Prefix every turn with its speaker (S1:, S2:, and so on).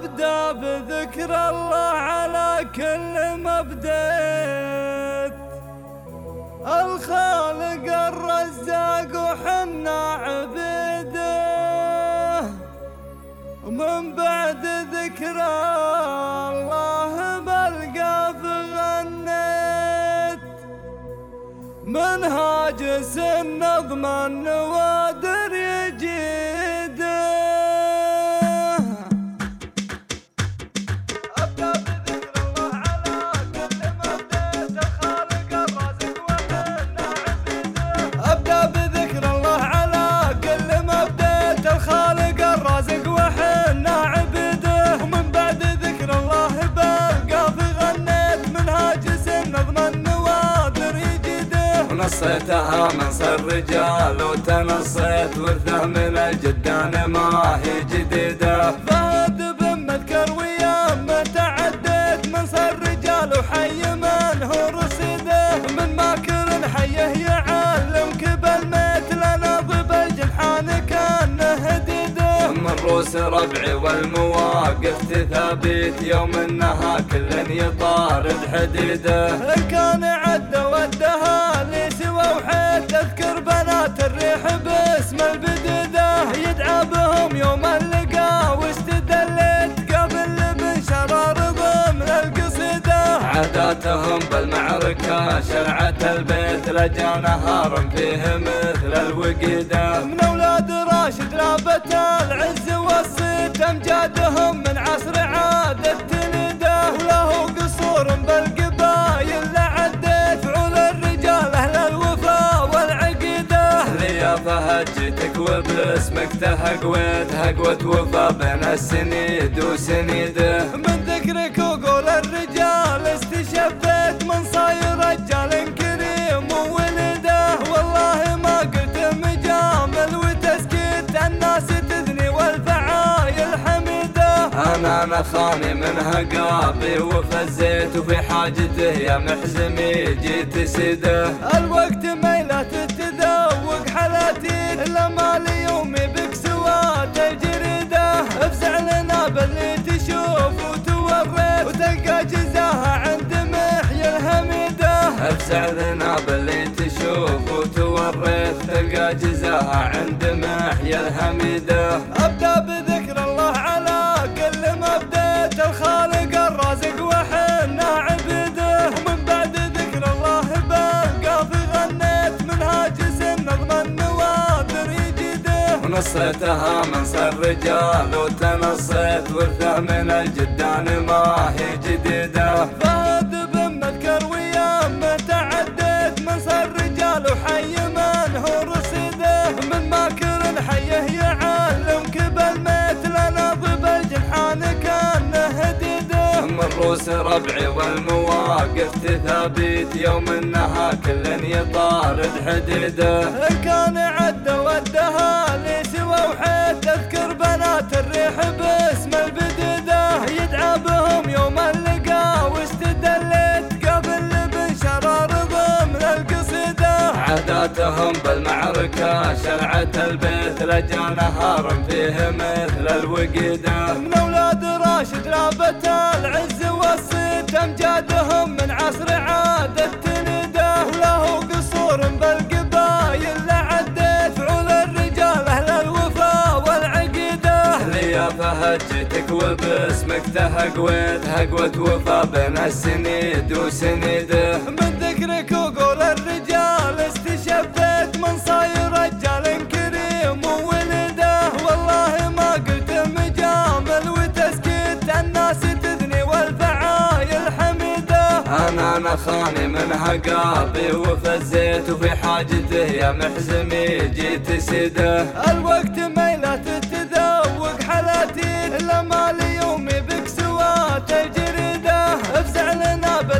S1: أبدأ بذكر الله على كل ما بديت، الخالق الرزاق وحنا عبيده، ومن بعد ذكر الله بلقى فغنيت، منهاج النظم النوادر يجيده. أبدأ بذكر الله على كل ما بديت، الخالق الرازق وحنا عبيده، ومن بعد ذكر الله بلقى فغنيت، منهاج النظم النوادر يجيده.
S2: ونصيتها من صر رجال وتنصيت، ورثه من الجدان ما هي جديده.
S1: فهد بن مذكر ويام تعديت، من صر رجال وحي من هو رصيده، من ماكر حيه يعلمك بالميت، لنا ضب الجنحان كانه هديده.
S2: من روس ربعي والمواقف تثابيت، يوم انها كل يطارد حديده.
S1: إن كان عد ودها لي سوى وحيد، اذكر بنات الريح باسم البديده، يدعى بهم يوم اللقاء واستدليت، قبل بن شرار ضمن القصيده.
S2: عاداتهم بالمعركة شرعة البيت، لجا نهار فيه مثل الوقيده.
S1: من اولاد راشد لابت العز والصيت، امجادهم من عصر عادة تليده، وله قصور بالقبايل لعديت، فعول الرجال اهل الوفا والعقيده.
S2: ليافة هجتك وباسمك تهقويت، هقوة وفا بين السنيد وسنيده.
S1: من ذكرك وقول الرجال استشفيت، من صاير رجال كريم وولده، والله ما قلت مجامل وتسكيت، الناس تثني والفعايل حميده.
S2: انا نخاني من هقابي وفزيت، وفي حاجته يا محزمي جيت سيده.
S1: الوقت ميلة تتذوق حالاتي، الا ما لي يومي بك سوات الجريده، افزع لنا باللي تشوف وتوريت، وتلقى جزاها عند محيا الهميده.
S2: افزع لنا باللي تشوف وتوريت، تلقى جزاها عند محيا الهميده.
S1: أبدأ بذكر الله على كل ما بديت، الخالق الرازق وحنا عبيده، ومن بعد ذكر الله بلقى فغنيت، منهاج النظم النوادر يجيده.
S2: ونصيتها من صر رجال وتنصيت، ورثه من الجدان ما هي جديده.
S1: فهد بن مذكر ويام تعديت، من صر رجال وحي من هو رصيده، من ماكر حيه يعلمك بالميت، لنا ضب الجنحان كانه هديده.
S2: من روس ربعي والمواقف تثابيت، يوم انها كل يطارد حديده.
S1: إن كان عد ودها لي سوى وحيد، اذكر بنات الريح باسم البديده، يدعى بهم يوم اللقاء واستدليت، قبل بن شرار ضمن القصيده.
S2: عاداتهم بالمعركة شرعة البيت، لجا نهار فيه مثل الوقيده.
S1: من اولاد راشد لابت العز والصيت، امجادهم من عصر عادة تليده، وله قصور بالقبايل لعديت، فعول الرجال اهل الوفا والعقيده.
S2: ليافة هجتك وباسمك تهقويت، هقوة وفا بين السنيد وسنيده.
S1: من ذكرك وقول الرجال استشفيت، من صاير رجال كريم وولده، والله ما قلت مجامل وتسكيت، الناس تثني والفعايل حميده.
S2: انا نخاني من هقابي وفزيت، وفي حاجته يا محزمي جيت سيده.
S1: الوقت ميلة تتذوق حالاتي، الا ما لي يومي بك سوات الجريده، افزع لنا